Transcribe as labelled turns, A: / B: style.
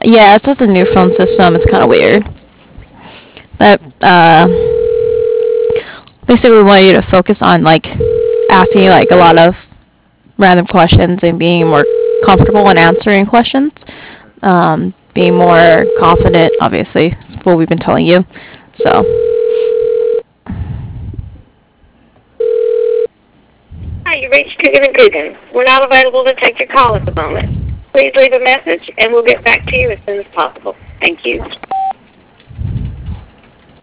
A: Yeah, it's just a new phone system. It's kind of weird. But basically, we want you to focus on like asking like a lot of random questions and being more comfortable in answering questions. Being more confident, obviously, is what we've been telling you. So,
B: Hi, you reached Coogan and Coogan. We're not available to take your call at the moment. Please leave a message and we'll get back to you as soon as possible. Thank you.